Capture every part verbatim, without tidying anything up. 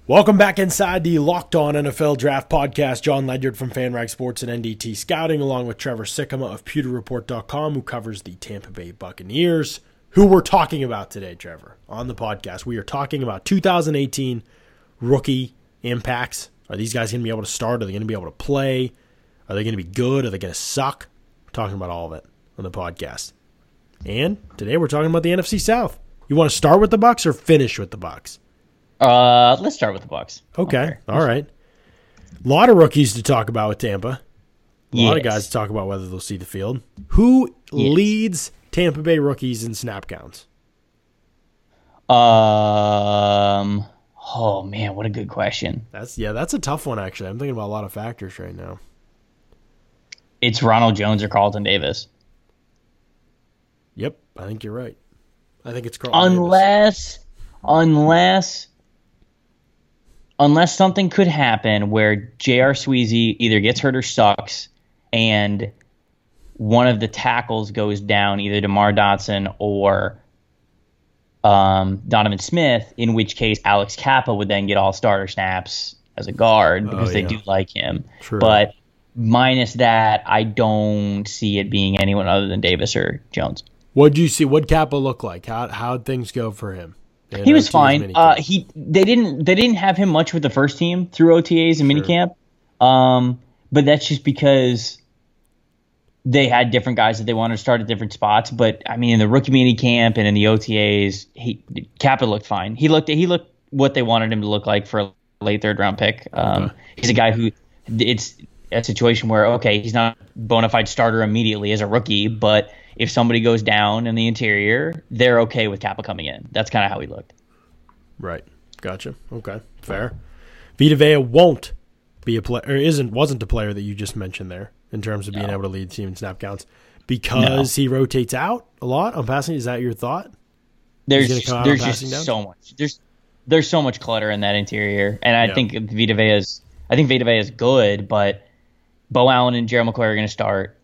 Welcome back inside the Locked On N F L Draft Podcast. John Ledyard from FanRag Sports and N D T Scouting, along with Trevor Sikkema of Pewter Report dot com, who covers the Tampa Bay Buccaneers, who we're talking about today, Trevor, on the podcast. We are talking about two thousand eighteen rookie impacts. Are these guys going to be able to start? Are they going to be able to play? Are they going to be good? Are they going to suck? We're talking about all of it on the podcast. And today we're talking about the N F C South. You want to start with the Bucs or finish with the Bucs? Uh, let's start with the Bucs. Okay. Okay. All right. A lot of rookies to talk about with Tampa. A yes. lot of guys to talk about whether they'll see the field. Who yes. leads Tampa Bay rookies in snap counts? Um. Oh man, what a good question. That's yeah, that's a tough one actually. I'm thinking about a lot of factors right now. It's Ronald Jones or Carlton Davis. Yep, I think you're right. I think it's Carlton Unless, Davis. unless, unless something could happen where J R. Sweezy either gets hurt or sucks, and one of the tackles goes down, either DeMar Dotson or um, Donovan Smith, in which case Alex Kappa would then get all starter snaps as a guard because oh, they yeah. do like him. True. But minus that, I don't see it being anyone other than Davis or Jones. What'd you see? What'd Kappa look like? How how'd things go for him? He was fine. Uh, he they didn't they didn't have him much with the first team through O T As and sure. minicamp, um, but that's just because they had different guys that they wanted to start at different spots. But I mean, in the rookie minicamp and in the O T As, he Kappa looked fine. He looked he looked what they wanted him to look like for a late third round pick. Um, okay. He's a guy who it's a situation where okay, he's not a bona fide starter immediately as a rookie, but if somebody goes down in the interior, they're okay with Kappa coming in. That's kind of how he looked. Right. Gotcha. Okay. Fair. Vita Vea won't be a player, or isn't, wasn't a player that you just mentioned there in terms of being No. able to lead the team in snap counts because no. he rotates out a lot on passing. Is that your thought? There's there's just down? so much. There's there's so much clutter in that interior, and I yeah. think Vita Vea is. I think Vita Vea is good, but Bo Allen and Gerald McCoy are going to start.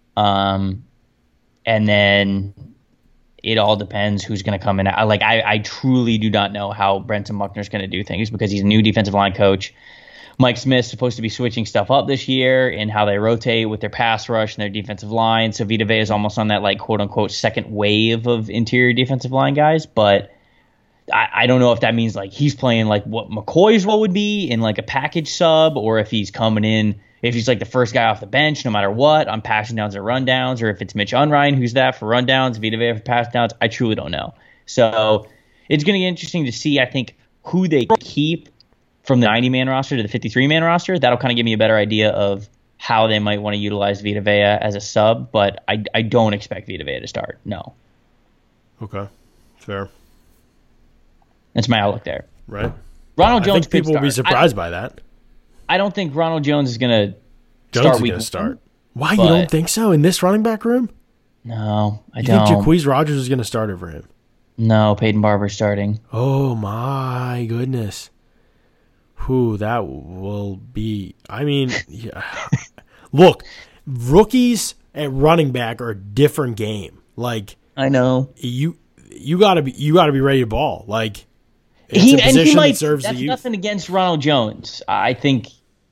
Um. And then it all depends who's going to come in. I, like I, I truly do not know how Brenton Buckner's going to do things because he's a new defensive line coach. Mike Smith's supposed to be switching stuff up this year in how they rotate with their pass rush and their defensive line. So Vita Vea is almost on that like quote unquote second wave of interior defensive line guys. But I, I don't know if that means like he's playing like what McCoy's role would be in like a package sub, or if he's coming in. If he's like the first guy off the bench, no matter what, on passing downs or rundowns, or if it's Mitch Unrein, who's that for rundowns, Vita Vea for pass downs, I truly don't know. So it's going to be interesting to see, I think, who they keep from the ninety-man roster to the fifty-three-man roster. That'll kind of give me a better idea of how they might want to utilize Vita Vea as a sub, but I, I don't expect Vita Vea to start, no. Okay, fair. That's my outlook there. Right. Ronald I Jones think people will be surprised I, by that. I don't think Ronald Jones is going to start week going to start. Why, but, you don't think so? In this running back room? No, I you don't. You think Jacquizz Rodgers is going to start over him? No, Peyton Barber's starting. Oh, my goodness. Who that will be. I mean, yeah. Look, rookies at running back are a different game. Like, I know. You you got to be you got to be ready to ball. Like, it's he, a position and he might, that serves that's the youth. Nothing against Ronald Jones. I think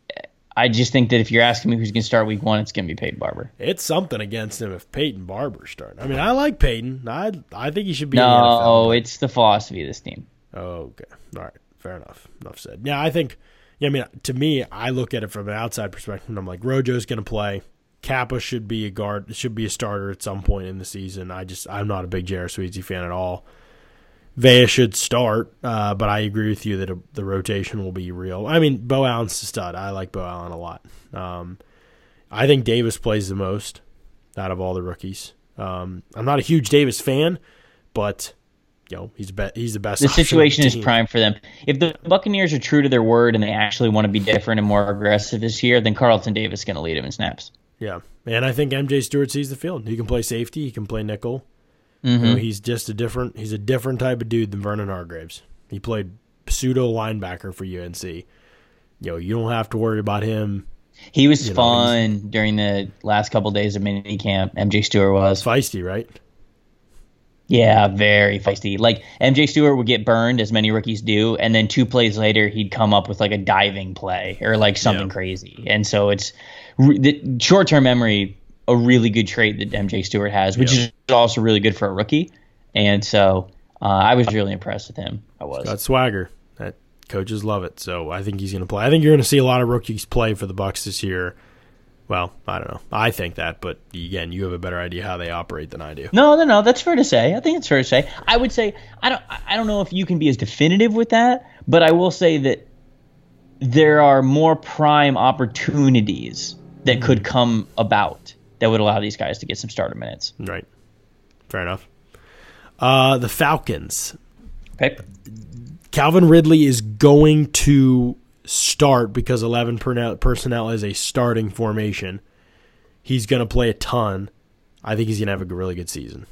I just think that if you're asking me who's going to start week one, it's going to be Peyton Barber. It's something against him if Peyton Barber starts. I mean, I like Peyton. I I think he should be no, in the N F L. No, it's the philosophy of this team. Oh, okay. All right. Fair enough. Enough said. Yeah, I think, yeah, I mean, to me, I look at it from an outside perspective, and I'm like, Rojo's going to play. Kappa should be a guard, should be a starter at some point in the season. I just, I'm not a big J R. Sweezy fan at all. Vea should start, uh, but I agree with you that a, the rotation will be real. I mean, Bo Allen's a stud. I like Bo Allen a lot. Um, I think Davis plays the most out of all the rookies. Um, I'm not a huge Davis fan, but you know he's be- he's the best. The situation the is prime for them. If the Buccaneers are true to their word and they actually want to be different and more aggressive this year, then Carlton Davis is going to lead them in snaps. Yeah, and I think M J Stewart sees the field. He can play safety. He can play nickel. Mm-hmm. You know, he's just a different. He's a different type of dude than Vernon Hargreaves. He played pseudo linebacker for U N C. You know, you don't have to worry about him. He was you know, fun during the last couple of days of mini camp. M J Stewart was feisty, right? Yeah, very feisty. Like M J Stewart would get burned, as many rookies do, and then two plays later he'd come up with like a diving play or like something yeah. crazy. And so it's the short-term memory, a really good trait that M J Stewart has, which yeah. is also really good for a rookie. And so uh, I was really impressed with him. I was. He's got swagger. That coaches love it. So I think he's going to play. I think you're going to see a lot of rookies play for the Bucs this year. Well, I don't know. I think that, but again, you have a better idea how they operate than I do. No, no, no. That's fair to say. I think it's fair to say. I would say I don't. I don't know if you can be as definitive with that, but I will say that there are more prime opportunities that could come about that would allow these guys to get some starter minutes. Right. Fair enough. Uh, the Falcons. Okay. Calvin Ridley is going to start because eleven personnel is a starting formation. He's going to play a ton. I think he's going to have a really good season.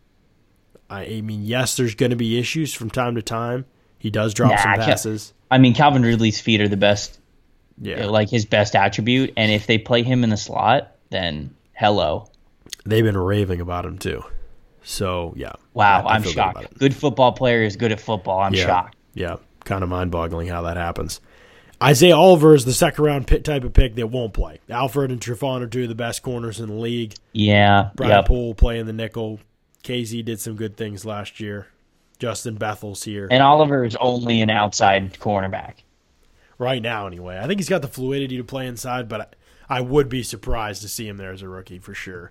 I mean, yes, there's going to be issues from time to time. He does drop nah, some passes. I mean, Calvin Ridley's feet are the best, yeah, like his best attribute. And if they play him in the slot, then hello. They've been raving about him too. So, yeah. Wow, I'm shocked. Good, good football player is good at football. I'm yeah, shocked. Yeah, kind of mind-boggling how that happens. Isaiah Oliver is the second-round type of pick that won't play. Alfred and Trufant are two of the best corners in the league. Yeah. Brian yep. Poole playing the nickel. K Z did some good things last year. Justin Bethel's here. And Oliver is only an outside cornerback. Right now, anyway. I think he's got the fluidity to play inside, but I, I would be surprised to see him there as a rookie for sure.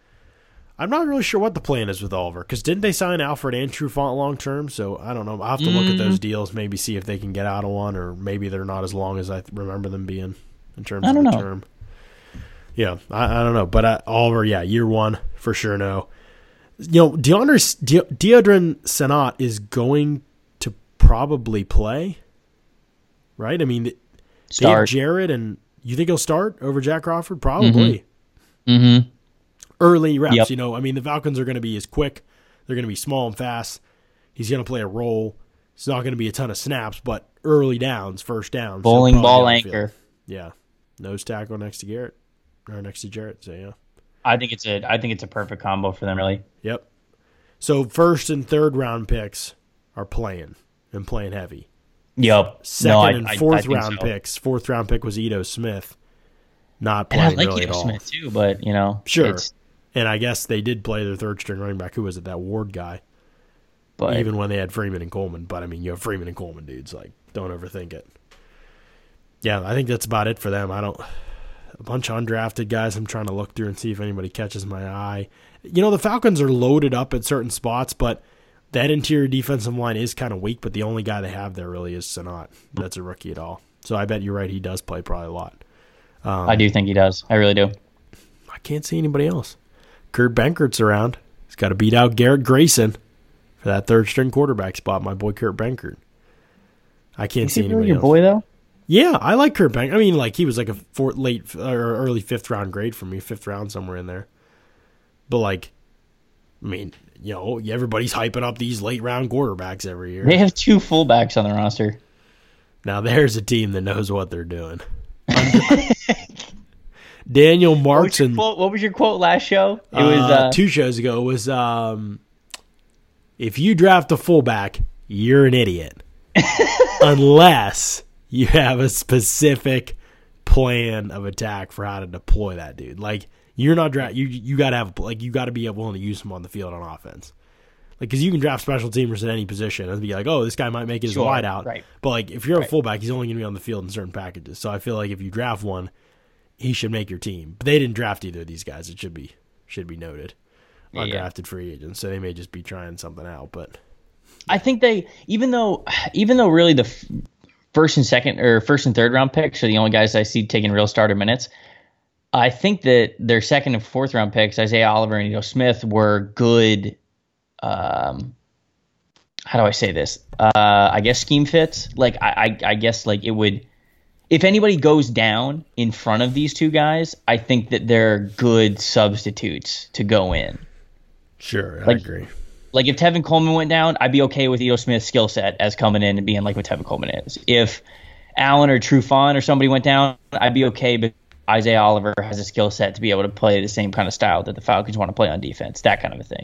I'm not really sure what the plan is with Oliver, because didn't they sign Alfred and Trufant long-term? So, I don't know. I'll have to look mm. at those deals, maybe see if they can get out of one, or maybe they're not as long as I remember them being in terms I of don't the know. term. Yeah, I, I don't know. But uh, Oliver, yeah, year one, for sure no. You know, Deandre, De, Deodrin Senat is going to probably play, right? I mean, start. Dave Jarrett, and you think he'll start over Jack Crawford? Probably. Mm-hmm. mm-hmm. Early reps, yep. you know. I mean, the Falcons are going to be as quick. They're going to be small and fast. He's going to play a role. It's not going to be a ton of snaps, but early downs, first downs. Bowling ball anchor. Yeah. Nose tackle next to Garrett. Or next to Jarrett, so yeah. I think it's a I think it's a perfect combo for them, really. Yep. So first and third round picks are playing and playing heavy. Yep. Second no, I, and fourth I, I round so. picks. Fourth round pick was Ito Smith. Not and playing I like really Ito at all. Smith too, but you know, sure. It's, and I guess they did play their third string running back. Who was it? That Ward guy. But even when they had Freeman and Coleman, but I mean, you have Freeman and Coleman, dudes. Like, don't overthink it. Yeah, I think that's about it for them. I don't. A bunch of undrafted guys I'm trying to look through and see if anybody catches my eye. You know, the Falcons are loaded up at certain spots, but that interior defensive line is kind of weak, but the only guy they have there really is Senat. That's a rookie at all. So I bet you're right, he does play probably a lot. Um, I do think he does. I really do. I can't see anybody else. Kurt Benkert's around. He's got to beat out Garrett Grayson for that third-string quarterback spot, my boy Kurt Benkert. I can't is see he anybody really your else. boy, though? Yeah, I like Kurt Benkert. I mean, like, he was like a fourth, late or early fifth round grade for me, fifth round somewhere in there. But, like, I mean, you know, everybody's hyping up these late round quarterbacks every year. They have two fullbacks on the roster. Now, there's a team that knows what they're doing. Daniel Marks. What was, quote, what was your quote last show? It uh, was uh, two shows ago. It was, um, if you draft a fullback, you're an idiot. Unless you have a specific plan of attack for how to deploy that dude. Like, you're not draft. You you got to have like you got to be willing to use him on the field on offense. Like, because you can draft special teamers at any position and be like, oh, this guy might make it sure, as wide out. right. But like, if you're right. a fullback, he's only going to be on the field in certain packages. So I feel like if you draft one, he should make your team. But they didn't draft either of these guys. It should be should be noted. Undrafted yeah. free agents, so they may just be trying something out. But I think they, even though even though really the f- first and second or first and third round picks are the only guys I see taking real starter minutes, I think that their second and fourth round picks, Isaiah Oliver and Ito Smith, were good. Um, how do I say this? Uh, I guess scheme fits. Like I, I, I guess like it would. If anybody goes down in front of these two guys, I think that they're good substitutes to go in. Sure, I like, agree. Like if Tevin Coleman went down, I'd be okay with Ito Smith's skill set as coming in and being like what Tevin Coleman is. If Allen or Trufant or somebody went down, I'd be okay, but Isaiah Oliver has a skill set to be able to play the same kind of style that the Falcons want to play on defense, that kind of a thing.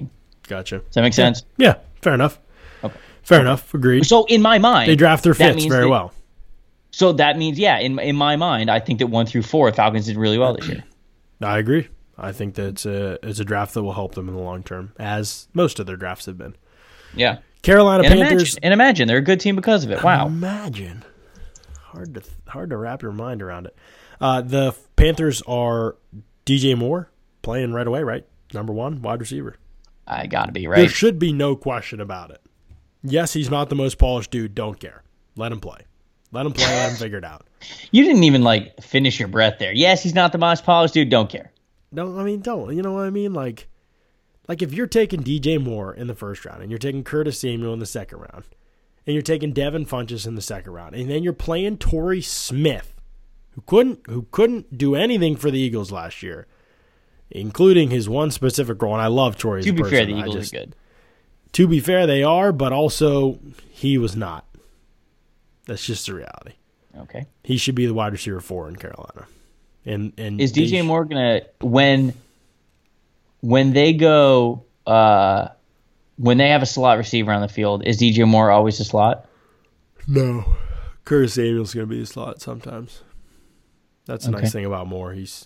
Gotcha. Does that make sense? Yeah, yeah, fair enough. Okay. Fair okay. enough. Agreed. So in my mind, they draft their fifths very they, well. So that means, yeah, in in my mind, I think that one through four, Falcons did really well this year. I agree. I think that it's a it's a draft that will help them in the long term, as most of their drafts have been. Yeah. Carolina and Panthers. Imagine, and imagine they're a good team because of it. Wow. Imagine. Hard to hard to wrap your mind around it. Uh, the Panthers are D J Moore playing right away, right? Number one wide receiver. I gotta be right. There should be no question about it. Yes, he's not the most polished dude. Don't care. Let him play. Let him play. Let him figure it out. You didn't even like finish your breath there. Yes, he's not the most polished dude. Don't care. No, I mean don't. You know what I mean? Like, like if you're taking D J Moore in the first round and you're taking Curtis Samuel in the second round, and you're taking Devin Funchess in the second round, and then you're playing Torrey Smith, who couldn't who couldn't do anything for the Eagles last year, including his one specific role. And I love Torrey. To be person. fair, the Eagles just, are good. To be fair, they are, but also he was not. That's just the reality. Okay. He should be the wide receiver four in Carolina. And and is D J Moore gonna when when they go uh, when they have a slot receiver on the field? Is D J Moore always a slot? No, Curtis Samuel's gonna be a slot sometimes. That's the okay. nice thing about Moore. He's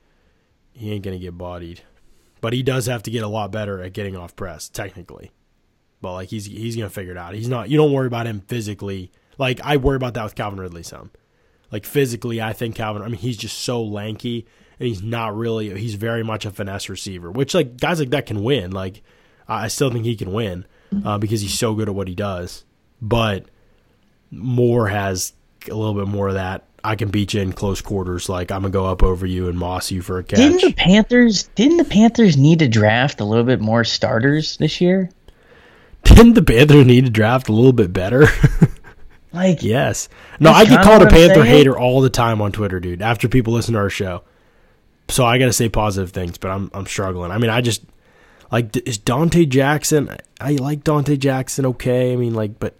he ain't gonna get bodied, but he does have to get a lot better at getting off press technically. But like he's he's gonna figure it out. He's not. You don't worry about him physically. Like I worry about that with Calvin Ridley some. Like physically, I think Calvin. I mean, he's just so lanky, and he's not really. He's very much a finesse receiver, which like guys like that can win. Like I still think he can win uh, because he's so good at what he does. But Moore has a little bit more of that. I can beat you in close quarters. Like I'm gonna go up over you and moss you for a catch. Didn't the Panthers? Didn't the Panthers need to draft a little bit more starters this year? Didn't the Panthers need to draft a little bit better? Like yes. No, I get called a Panther hater all the time on Twitter, dude, after people listen to our show. So I got to say positive things, but I'm I'm struggling. I mean, I just like is Dante Jackson, I like Dante Jackson okay. I mean, like but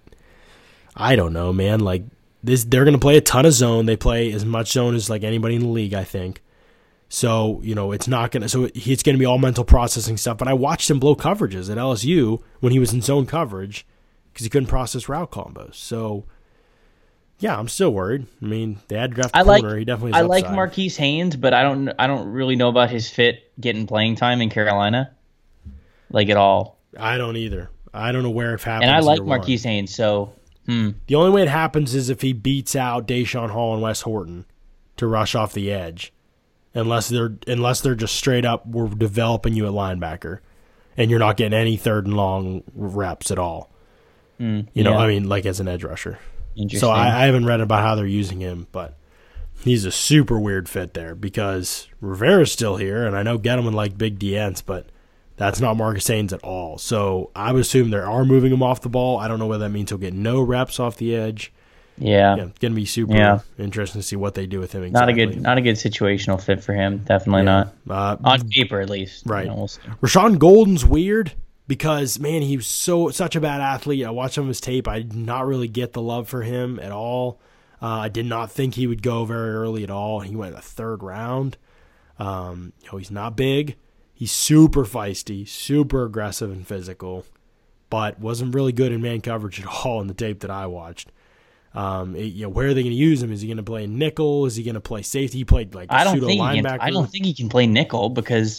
I don't know, man. Like this they're going to play a ton of zone. They play as much zone as like anybody in the league, I think. So, you know, it's not going to so it's going to be all mental processing stuff, but I watched him blow coverages at L S U when he was in zone coverage cuz he couldn't process route combos. So yeah, I'm still worried. I mean, they had draft I like, corner. He definitely is I upside. like Marquise Haynes, but I don't I don't really know about his fit getting playing time in Carolina, like at all. I don't either. I don't know where it happens. And I like Marquise one. Haynes, so hmm. The only way it happens is if he beats out Deshaun Hall and Wes Horton to rush off the edge, unless they're unless they're just straight up we're developing you at linebacker, and you're not getting any third and long reps at all. Mm, you know, yeah. I mean, like as an edge rusher. So I, I haven't read about how they're using him, but he's a super weird fit there because Rivera's still here, and I know Gettleman liked Big D Ents, but that's not Marcus Haynes at all. So I would assume they are moving him off the ball. I don't know whether that means he'll get no reps off the edge. Yeah, yeah it's going to be super yeah. interesting to see what they do with him. Exactly. Not a good, not a good situational fit for him. Definitely yeah. not uh, on paper, at least. Right. You know, we'll Rashawn Golden's weird. Because, man, he was so such a bad athlete. I watched some of his tape. I did not really get the love for him at all. Uh, I did not think he would go very early at all. He went in the third round. Um, you know, he's not big. He's super feisty, super aggressive and physical, but wasn't really good in man coverage at all in the tape that I watched. Um, it, you know, where are they going to use him? Is he going to play nickel? Is he going to play safety? He played like a pseudo linebacker. I don't think he can play nickel because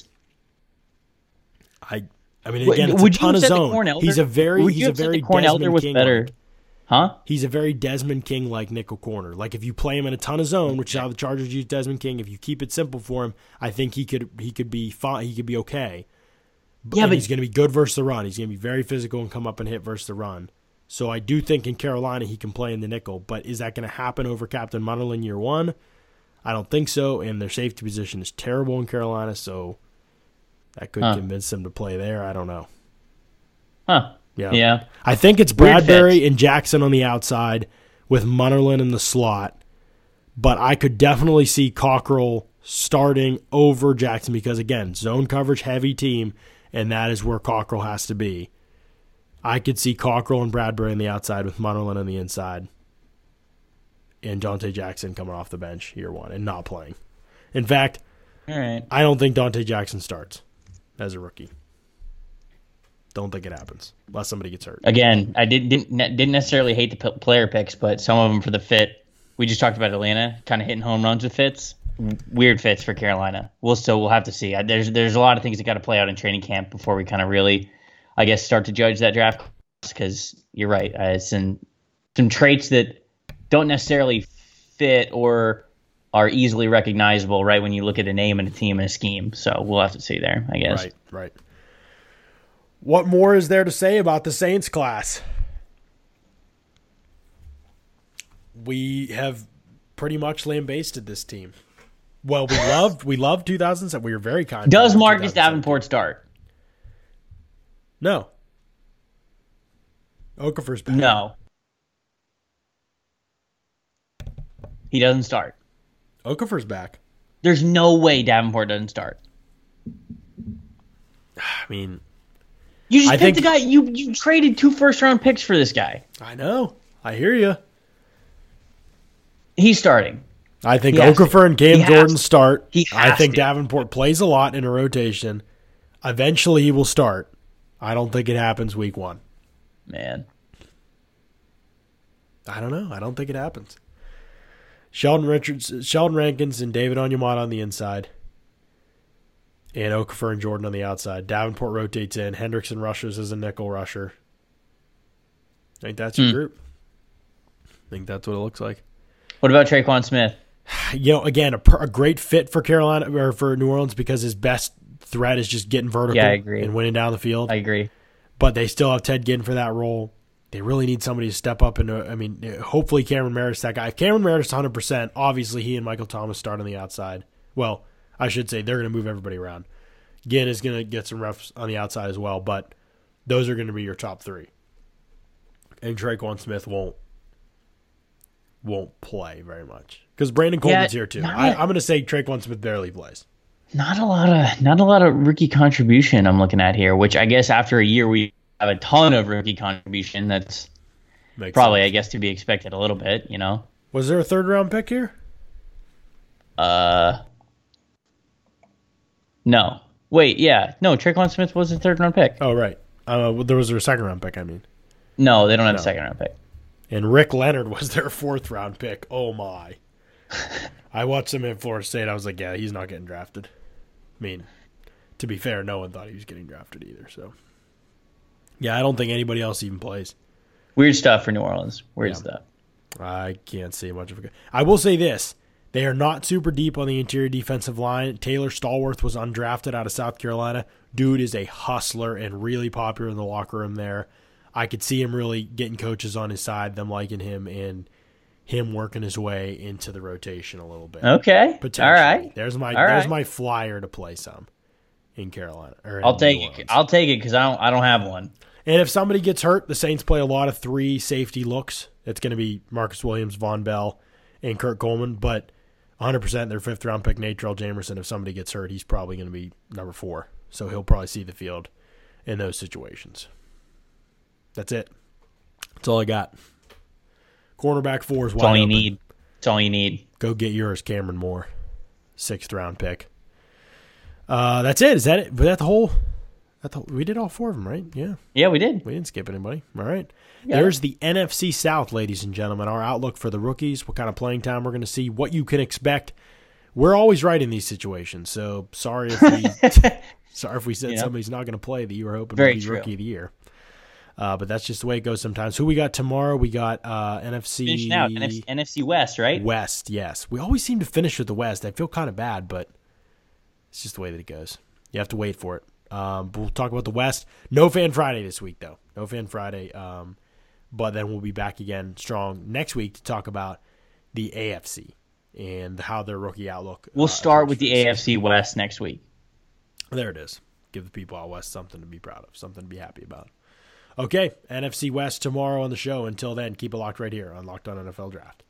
I. I mean, again, it's would a ton of zone. Elder, he's a very, would he's a very Desmond was King better, like. huh? He's a very Desmond King like nickel corner. Like if you play him in a ton of zone, which is how the Chargers use Desmond King, if you keep it simple for him, I think he could he could be fine. He could be okay. But, yeah, but he's going to be good versus the run. He's going to be very physical and come up and hit versus the run. So I do think in Carolina he can play in the nickel. But is that going to happen over Captain Munnerlyn year one? I don't think so. And their safety position is terrible in Carolina, so that could huh. convince them to play there. I don't know. Huh. Yeah. Yeah. I think it's Bradbury and Jackson on the outside with Munnerlyn in the slot. But I could definitely see Cockrell starting over Jackson because, again, zone coverage heavy team, and that is where Cockrell has to be. I could see Cockrell and Bradbury on the outside with Munnerlyn on the inside and Dante Jackson coming off the bench year one and not playing. In fact, All right. I don't think Dante Jackson starts as a rookie. Don't think it happens unless somebody gets hurt. Again, I did, didn't didn't necessarily hate the p- player picks, but some of them for the fit. We just talked about Atlanta kind of hitting home runs with fits. Weird fits for Carolina. We'll still we'll have to see. There's there's a lot of things that got to play out in training camp before we kind of really, I guess, start to judge that draft. Because you're right, uh, some some traits that don't necessarily fit or are easily recognizable right when you look at a name and a team and a scheme. So we'll have to see there, I guess. Right, right. What more is there to say about the Saints class? We have pretty much lambasted this team. Well, we loved we loved two thousand seven. We were very kind. Does Marcus Davenport start? No. Okafor's back. No. He doesn't start. Okafor's back. There's no way Davenport doesn't start. I mean, you just I picked think, the guy. You you traded two first round picks for this guy. I know. I hear you. He's starting. I think Okafor and Cam Jordan start. He I think to. Davenport plays a lot in a rotation. Eventually, he will start. I don't think it happens week one. Man, I don't know. I don't think it happens. Sheldon Richards, Sheldon Rankins, and David Onyemata on the inside, and Okafor and Jordan on the outside. Davenport rotates in. Hendrickson rushes as a nickel rusher. I think that's your mm. group. I think that's what it looks like. What about Tre'Quan Smith? You know, again, a, a great fit for Carolina or for New Orleans because his best threat is just getting vertical yeah, I agree. and winning down the field. I agree. But they still have Ted Ginn for that role. They really need somebody to step up. And I mean, hopefully Cameron Meredith's that guy. If Cameron Meredith's one hundred percent, obviously he and Michael Thomas start on the outside. Well, I should say they're going to move everybody around. Ginn is going to get some reps on the outside as well, but those are going to be your top three. And Tre'Quan Smith won't won't play very much because Brandon Coleman's yeah, here too. I, I'm going to say Tre'Quan Smith barely plays. Not a lot of not a lot of rookie contribution I'm looking at here, which I guess after a year we have a ton of rookie contribution. That's Makes probably, sense. I guess, to be expected a little bit, you know. Was there a third round pick here? Uh, no. Wait, yeah. No, Tre'Quan Smith was a third round pick. Oh, right. Uh, well, there was a second round pick, I mean. No, they don't have no. a second round pick. And Rick Leonard was their fourth round pick. Oh, my. I watched him at Florida State. I was like, yeah, he's not getting drafted. I mean, to be fair, no one thought he was getting drafted either. So, yeah, I don't think anybody else even plays. Weird stuff for New Orleans. Weird yeah. stuff. I can't say much of a. I will say this: they are not super deep on the interior defensive line. Taylor Stallworth was undrafted out of South Carolina. Dude is a hustler and really popular in the locker room there. I could see him really getting coaches on his side, them liking him, and him working his way into the rotation a little bit. Okay. All right. There's my All there's right. my flyer to play some in Carolina. Or in I'll take it. I'll take it because I don't I don't have one. And if somebody gets hurt, the Saints play a lot of three safety looks. It's going to be Marcus Williams, Von Bell, and Kurt Coleman. But one hundred percent their fifth round pick, Natrell Jamerson, if somebody gets hurt, he's probably going to be number four. So he'll probably see the field in those situations. That's it. That's all I got. Cornerback four is wide That's all you open. need. That's all you need. Go get yours, Cameron Moore. Sixth round pick. Uh, that's it. Is that it? Was that the whole? That the, we did all four of them, right? Yeah. Yeah, we did. We didn't skip anybody. All right. Yeah. There's the N F C South, ladies and gentlemen. Our outlook for the rookies, what kind of playing time we're going to see, what you can expect. We're always right in these situations, so sorry if we sorry if we said yeah. somebody's not going to play that you were hoping Very would be true. rookie of the year. Uh, but that's just the way it goes sometimes. Who we got tomorrow? We got uh, N F C Finishing out N F C, N F C West, right? West, yes. We always seem to finish with the West. I feel kind of bad, but it's just the way that it goes. You have to wait for it. Um, but we'll talk about the West. No Fan Friday this week, though. No Fan Friday. Um, but then we'll be back again strong next week to talk about the A F C and how their rookie outlook. We'll uh, start with the A F C West next week. There it is. Give the people out West something to be proud of, something to be happy about. Okay, N F C West tomorrow on the show. Until then, keep it locked right here on Locked On N F L Draft.